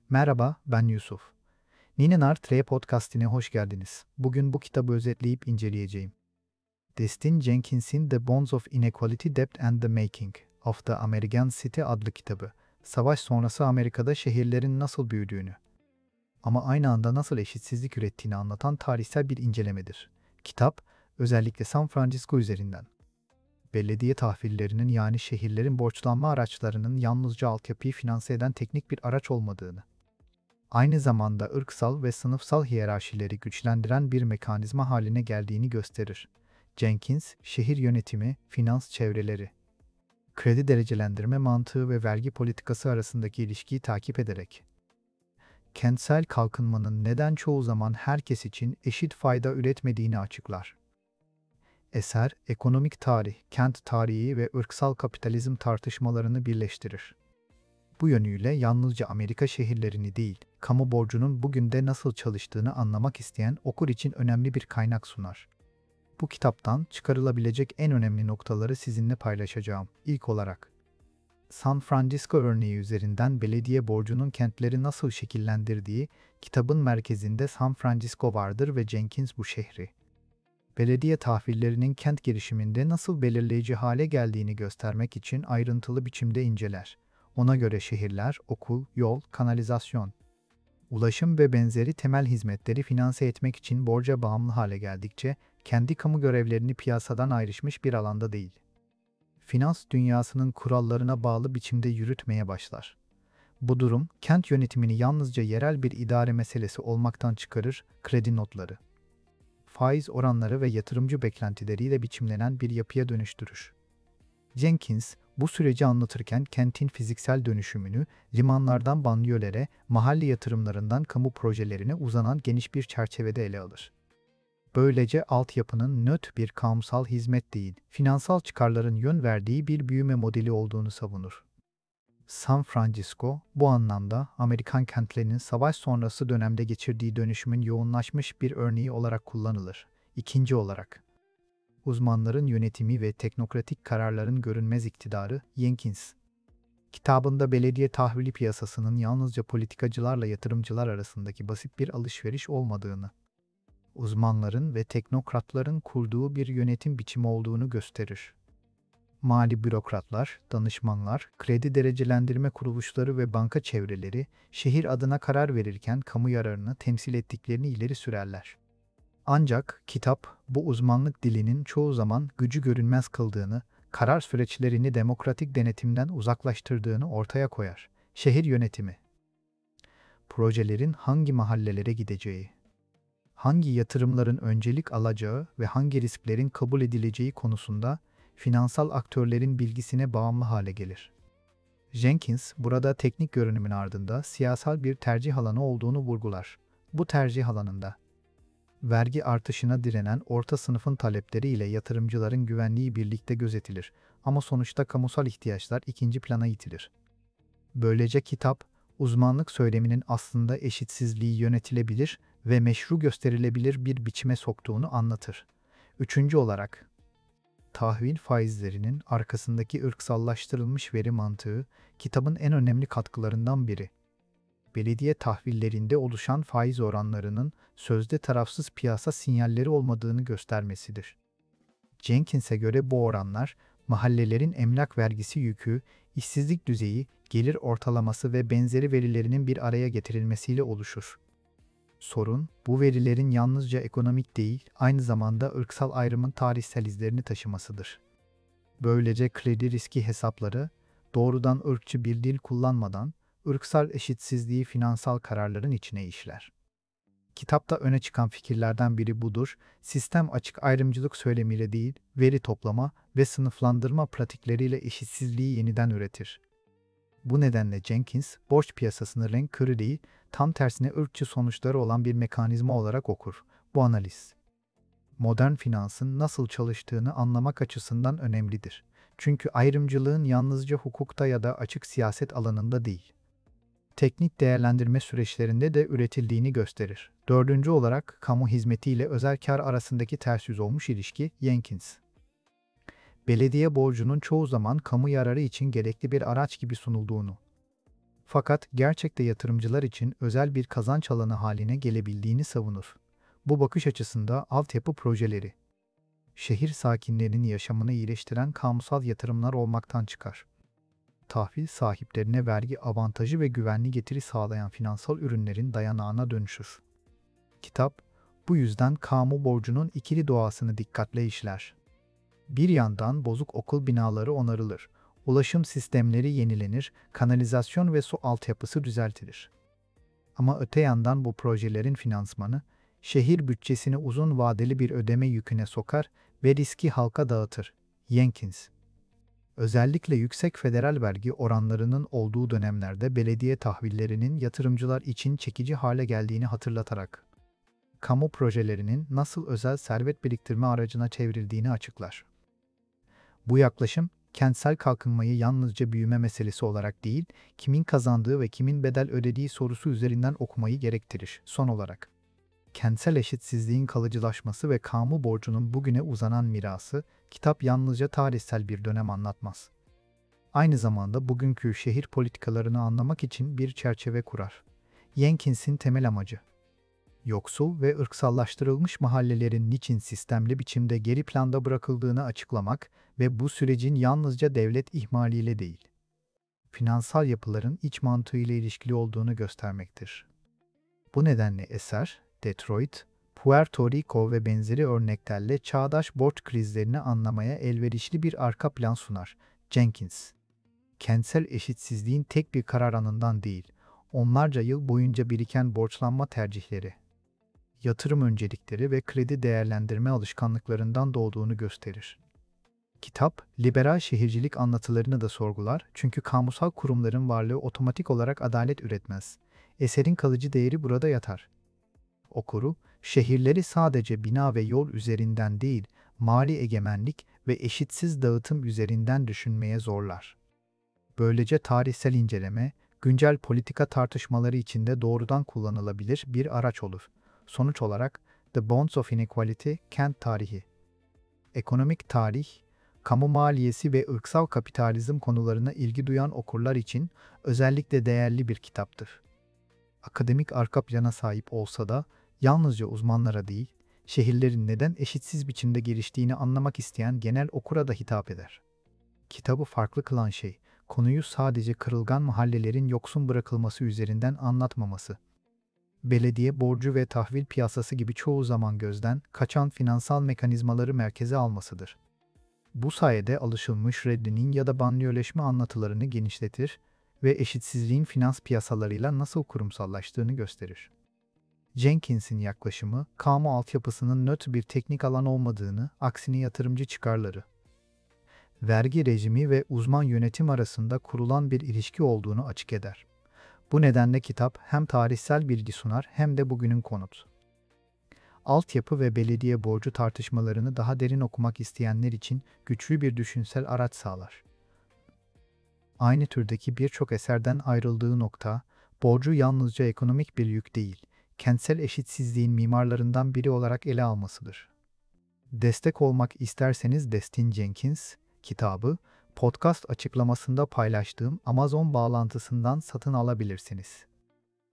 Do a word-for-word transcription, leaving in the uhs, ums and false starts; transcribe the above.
Merhaba, ben Yusuf. Ninenar Tre Podcast'ine hoş geldiniz. Bugün bu kitabı özetleyip inceleyeceğim. Destin Jenkins'in The Bonds of Inequality, Debt and the Making of the American City adlı kitabı, savaş sonrası Amerika'da şehirlerin nasıl büyüdüğünü ama aynı anda nasıl eşitsizlik ürettiğini anlatan tarihsel bir incelemedir. Kitap, özellikle San Francisco üzerinden, belediye tahvillerinin yani şehirlerin borçlanma araçlarının yalnızca altyapıyı finanse eden teknik bir araç olmadığını, aynı zamanda ırksal ve sınıfsal hiyerarşileri güçlendiren bir mekanizma haline geldiğini gösterir. Jenkins, şehir yönetimi, finans çevreleri, kredi derecelendirme mantığı ve vergi politikası arasındaki ilişkiyi takip ederek, kentsel kalkınmanın neden çoğu zaman herkes için eşit fayda üretmediğini açıklar. Eser, ekonomik tarih, kent tarihi ve ırksal kapitalizm tartışmalarını birleştirir. Bu yönüyle yalnızca Amerika şehirlerini değil, kamu borcunun bugün de nasıl çalıştığını anlamak isteyen okur için önemli bir kaynak sunar. Bu kitaptan çıkarılabilecek en önemli noktaları sizinle paylaşacağım. İlk olarak, San Francisco örneği üzerinden belediye borcunun kentleri nasıl şekillendirdiği, kitabın merkezinde San Francisco vardır ve Jenkins bu şehri, belediye tahvillerinin kent girişiminde nasıl belirleyici hale geldiğini göstermek için ayrıntılı biçimde inceler. Ona göre şehirler, okul, yol, kanalizasyon, ulaşım ve benzeri temel hizmetleri finanse etmek için borca bağımlı hale geldikçe, kendi kamu görevlerini piyasadan ayrışmış bir alanda değil, finans dünyasının kurallarına bağlı biçimde yürütmeye başlar. Bu durum, kent yönetimini yalnızca yerel bir idare meselesi olmaktan çıkarır, kredi notları, faiz oranları ve yatırımcı beklentileriyle biçimlenen bir yapıya dönüştürür. Jenkins, bu süreci anlatırken kentin fiziksel dönüşümünü, limanlardan banliyölere, mahalle yatırımlarından kamu projelerine uzanan geniş bir çerçevede ele alır. Böylece altyapının nötr bir kamusal hizmet değil, finansal çıkarların yön verdiği bir büyüme modeli olduğunu savunur. San Francisco, bu anlamda Amerikan kentlerinin savaş sonrası dönemde geçirdiği dönüşümün yoğunlaşmış bir örneği olarak kullanılır. İkinci olarak, uzmanların yönetimi ve teknokratik kararların görünmez iktidarı, Jenkins, kitabında belediye tahvili piyasasının yalnızca politikacılarla yatırımcılar arasındaki basit bir alışveriş olmadığını, uzmanların ve teknokratların kurduğu bir yönetim biçimi olduğunu gösterir. Mali bürokratlar, danışmanlar, kredi derecelendirme kuruluşları ve banka çevreleri, şehir adına karar verirken kamu yararını temsil ettiklerini ileri sürerler. Ancak kitap, bu uzmanlık dilinin çoğu zaman gücü görünmez kıldığını, karar süreçlerini demokratik denetimden uzaklaştırdığını ortaya koyar. Şehir yönetimi, projelerin hangi mahallelere gideceği, hangi yatırımların öncelik alacağı ve hangi risklerin kabul edileceği konusunda finansal aktörlerin bilgisine bağımlı hale gelir. Jenkins, burada teknik görünümün ardında siyasal bir tercih alanı olduğunu vurgular. Bu tercih alanında, vergi artışına direnen orta sınıfın talepleri ile yatırımcıların güvenliği birlikte gözetilir ama sonuçta kamusal ihtiyaçlar ikinci plana itilir. Böylece kitap, uzmanlık söyleminin aslında eşitsizliği yönetilebilir ve meşru gösterilebilir bir biçime soktuğunu anlatır. Üçüncü olarak, tahvil faizlerinin arkasındaki ırksallaştırılmış veri mantığı, kitabın en önemli katkılarından biri. Belediye tahvillerinde oluşan faiz oranlarının sözde tarafsız piyasa sinyalleri olmadığını göstermesidir. Jenkins'e göre bu oranlar, mahallelerin emlak vergisi yükü, işsizlik düzeyi, gelir ortalaması ve benzeri verilerinin bir araya getirilmesiyle oluşur. Sorun, bu verilerin yalnızca ekonomik değil, aynı zamanda ırksal ayrımın tarihsel izlerini taşımasıdır. Böylece kredi riski hesapları, doğrudan ırkçı bir dil kullanmadan, ırksal eşitsizliği finansal kararların içine işler. Kitapta öne çıkan fikirlerden biri budur, sistem açık ayrımcılık söylemiyle değil, veri toplama ve sınıflandırma pratikleriyle eşitsizliği yeniden üretir. Bu nedenle Jenkins, borç piyasasını renk körü değil, tam tersine ırkçı sonuçları olan bir mekanizma olarak okur. Bu analiz, modern finansın nasıl çalıştığını anlamak açısından önemlidir. Çünkü ayrımcılığın yalnızca hukukta ya da açık siyaset alanında değil, teknik değerlendirme süreçlerinde de üretildiğini gösterir. Dördüncü olarak, kamu hizmeti ile özel kar arasındaki ters yüz olmuş ilişki, Jenkins, belediye borcunun çoğu zaman kamu yararı için gerekli bir araç gibi sunulduğunu, Fakat gerçekte yatırımcılar için özel bir kazanç alanı haline gelebildiğini savunur. Bu bakış açısında altyapı projeleri, şehir sakinlerinin yaşamını iyileştiren kamusal yatırımlar olmaktan çıkar. Tahvil sahiplerine vergi avantajı ve güvenli getiri sağlayan finansal ürünlerin dayanağına dönüşür. Kitap, bu yüzden kamu borcunun ikili doğasını dikkatle işler. Bir yandan bozuk okul binaları onarılır, ulaşım sistemleri yenilenir, kanalizasyon ve su altyapısı düzeltilir. Ama öte yandan bu projelerin finansmanı, şehir bütçesini uzun vadeli bir ödeme yüküne sokar ve riski halka dağıtır. Jenkins. Özellikle yüksek federal vergi oranlarının olduğu dönemlerde belediye tahvillerinin yatırımcılar için çekici hale geldiğini hatırlatarak, kamu projelerinin nasıl özel servet biriktirme aracına çevrildiğini açıklar. Bu yaklaşım, kentsel kalkınmayı yalnızca büyüme meselesi olarak değil, kimin kazandığı ve kimin bedel ödediği sorusu üzerinden okumayı gerektirir. Son olarak, kentsel eşitsizliğin kalıcılaşması ve kamu borcunun bugüne uzanan mirası, kitap yalnızca tarihsel bir dönem anlatmaz. Aynı zamanda bugünkü şehir politikalarını anlamak için bir çerçeve kurar. Jenkins'in temel amacı, yoksul ve ırksallaştırılmış mahallelerin niçin sistemli biçimde geri planda bırakıldığını açıklamak ve bu sürecin yalnızca devlet ihmaliyle değil, finansal yapıların iç mantığıyla ilişkili olduğunu göstermektir. Bu nedenle eser, Detroit, Puerto Rico ve benzeri örneklerle çağdaş borç krizlerini anlamaya elverişli bir arka plan sunar. Jenkins, kentsel eşitsizliğin tek bir karar anından değil, onlarca yıl boyunca biriken borçlanma tercihleri, yatırım öncelikleri ve kredi değerlendirme alışkanlıklarından doğduğunu gösterir. Kitap, liberal şehircilik anlatılarını da sorgular çünkü kamusal kurumların varlığı otomatik olarak adalet üretmez. Eserin kalıcı değeri burada yatar. Okuru, şehirleri sadece bina ve yol üzerinden değil, mali egemenlik ve eşitsiz dağıtım üzerinden düşünmeye zorlar. Böylece tarihsel inceleme, güncel politika tartışmaları içinde doğrudan kullanılabilir bir araç olur. Sonuç olarak, The Bonds of Inequality, Kent Tarihi, ekonomik tarih, kamu maliyesi ve ırksal kapitalizm konularına ilgi duyan okurlar için özellikle değerli bir kitaptır. Akademik arka plana sahip olsa da, yalnızca uzmanlara değil, şehirlerin neden eşitsiz biçimde geliştiğini anlamak isteyen genel okura da hitap eder. Kitabı farklı kılan şey, konuyu sadece kırılgan mahallelerin yoksun bırakılması üzerinden anlatmaması. Belediye borcu ve tahvil piyasası gibi çoğu zaman gözden kaçan finansal mekanizmaları merkeze almasıdır. Bu sayede alışılmış reddinin ya da banliyöleşme anlatılarını genişletir ve eşitsizliğin finans piyasalarıyla nasıl kurumsallaştığını gösterir. Jenkins'in yaklaşımı, kamu altyapısının nötr bir teknik alan olmadığını, aksine yatırımcı çıkarları, vergi rejimi ve uzman yönetim arasında kurulan bir ilişki olduğunu açık eder. Bu nedenle kitap hem tarihsel bilgi sunar hem de bugünün konut. Altyapı ve belediye borcu tartışmalarını daha derin okumak isteyenler için güçlü bir düşünsel araç sağlar. Aynı türdeki birçok eserden ayrıldığı nokta, borcu yalnızca ekonomik bir yük değil, kentsel eşitsizliğin mimarlarından biri olarak ele almasıdır. Destek olmak isterseniz Destin Jenkins, kitabı, podcast açıklamasında paylaştığım Amazon bağlantısından satın alabilirsiniz.